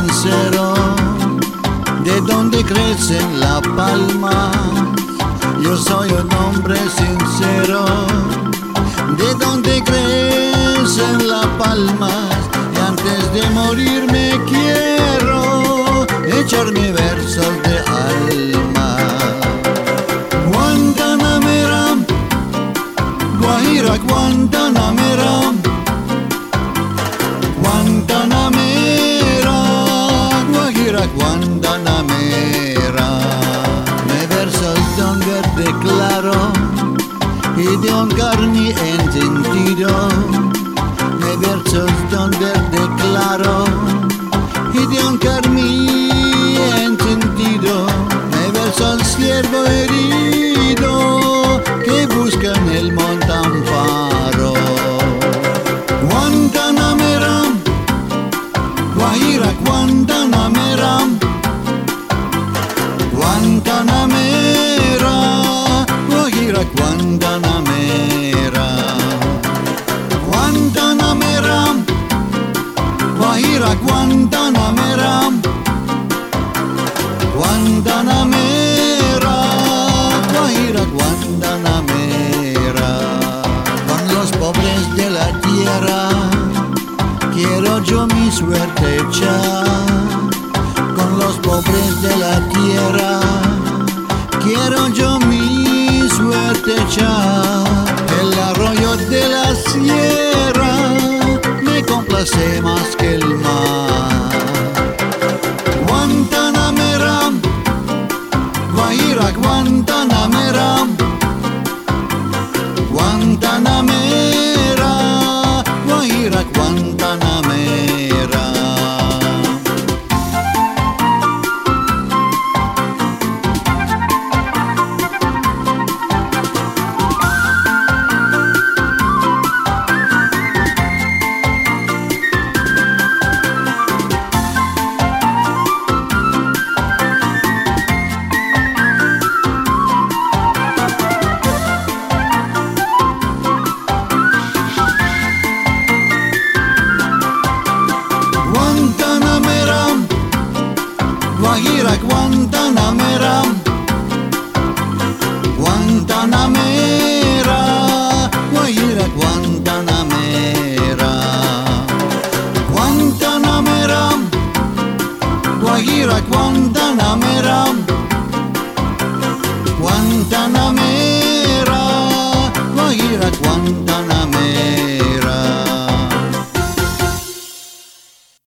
sincero, de donde crecen la palma. Yo soy un hombre sincero, de donde crecen las palmas. Y antes de morirme quiero echarme versos de alma. Guantanamera, Guajira, Guantanamera, Guantanamera, Guajira, Guantanamera. Me versos de un verde claro y de un carmín encendido. Me versos de un verde claro y de un carmín encendido. Me versos siervo herido que busca en el monte amparo. Guantanamera, Guajira, Guantanamera, Guantanamera, Guajira, Guantanamera, Guantanamera, Guajira, Guantanamera, Guantanamera, Guajira, Guantanamera. Con los pobres de la tierra quiero yo mi suerte echar. Con los pobres de la tierra quiero yo mi suerte echar. El arroyo de la sierra me complace más que el mar. Guantanamera, Guajira, Guantanamera, Guantanamera, Guajira, Guantanamera. Guajira, Guantanamera, Guantanamera, Guajira, Guantanamera, Guantanamera, Guajira, Guantanamera, Guantanamera, Guajira, Guantanamera.